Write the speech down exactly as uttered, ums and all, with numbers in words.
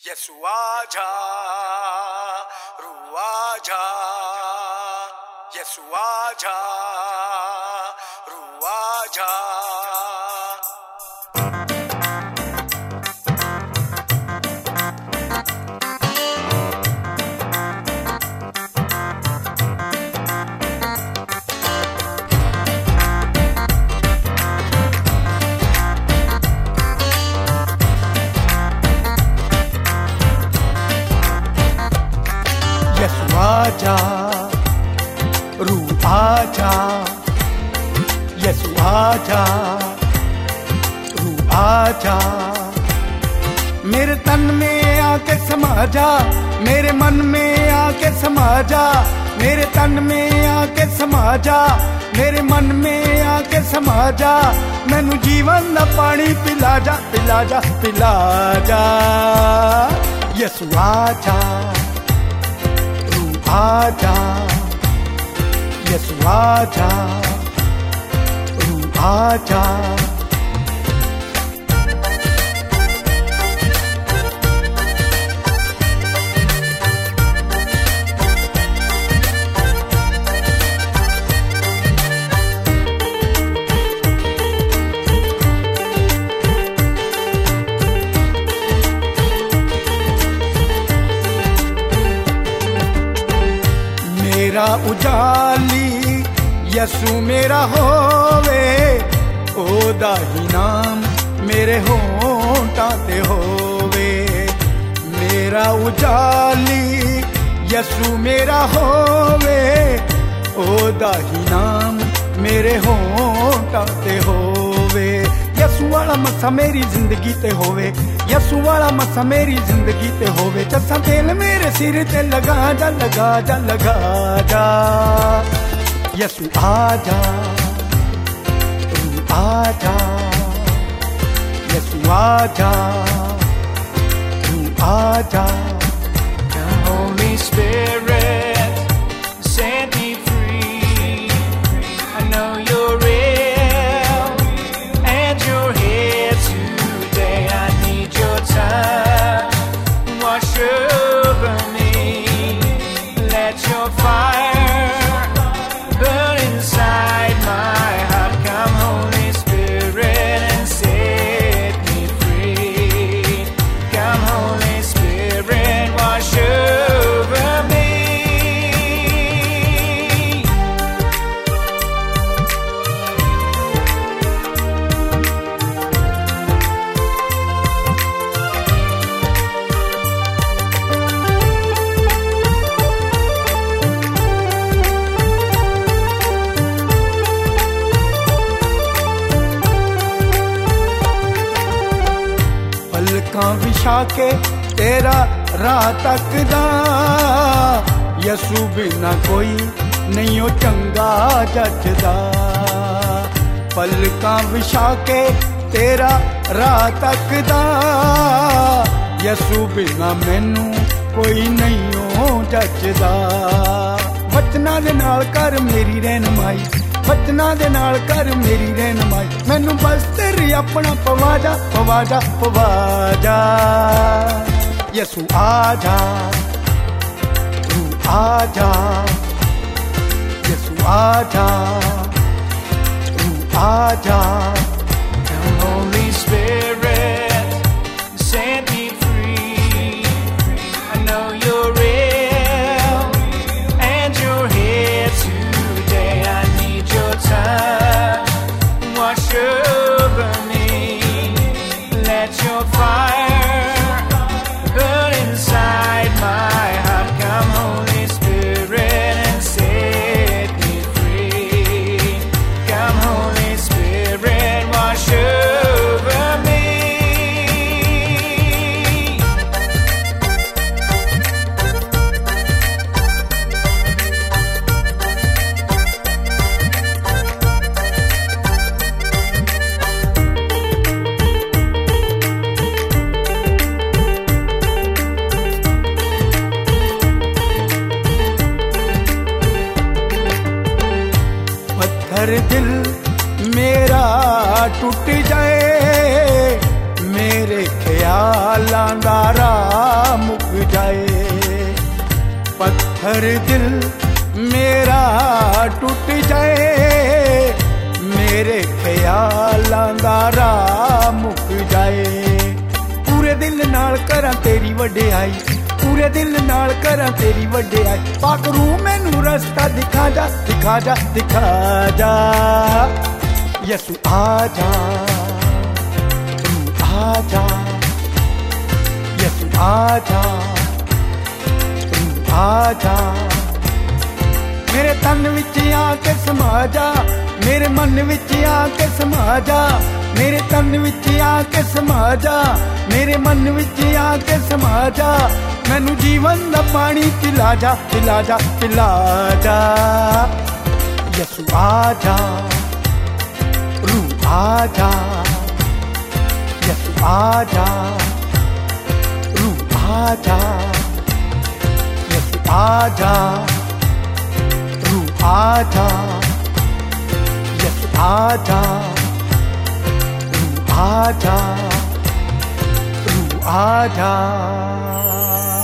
यसु आजा रू आजा, यसु आजा रू आजा। आजा रू आजा, यसु आजा रू आजा। मेरे तन में आके समा जा, मेरे मन में आके समा जा, मेरे तन में आके समा जा, मेरे मन में आके समा जा। मैनू जीवन दा पानी पिला जा, पिला जा, पिला जा। यसु आजा आजा, यसु आजा रू आजा। मेरा उजाली यसु मेरा होवे, ओदा ही नाम मेरे होंठां ते होवे। मेरा उजाली यसु मेरा होवे, ओदा ही नाम मेरे होंठां ते होवे। यसु वाला मसा मेरी जिंदगी ते होवे, यसु वाला मसा मेरी जिंदगी ते होवे। चसा तेल मेरे सिर ते लगा जा, लगा जा, लगा जा। यसु आजा तू आजा, यसु आजा तू आजा। Holy Spirit, set me free. I know you're real and you're here today. I need your touch, wash over me. Let your fire burn inside my heart. Come Holy Spirit and set me free. Come Holy Spirit, wash over me. पलकां विछा के तेरा राह तकदा, यसु बिना कोई नहीं ओ चंगा जचदा। पलकां विछा के तेरा राह तकदा, यसु बिना मैनू कोई नहीं ओ जचदा। वचना दे नाल कर मेरी रहनुमाई, वचना दे नाल कर मेरी रहनुमाई। मैनू बस तेरी अपना पवा जा, पवा जा, पवा जा। यसु आजा तू आजा, यसु आजा तू आजा। Holy Spirit, set me free. I know you're real and you're here today. I need your touch, wash over me. Let your fire burn inside my heart. Come Holy Spirit and set me free. Come Holy Spirit, wash over me. पत्थर दिल मेरा टूट जाए, मेरे ख्यालां दा राह पत्थर दिल मेरा टूट जाए, मेरे ख्यालां दा राह मुक जाए। पूरे दिल नाल करां तेरी वडियाई, पूरे दिल नाल करां तेरी वडियाई। पाक रूह मैनू रस्ता दिखा जा, दिखा जा, दिखा जा। यसु आजा, रूह आजा, यसु आजा, रूह आजा। मेरे तन विच आके समा जा, मेरे मन विच आके समा जा, मेरे तन विच आके समा जा, मेरे मन विच आके समा जा। मैनू जीवन दा पानी पिला जा, पिला जा, पिला जा। यसु आजा, रूह आजा, यसु आजा, रूह आजा, यसु आजा, रूह आजा, यसु आजा, रूह आजा, रूह आजा।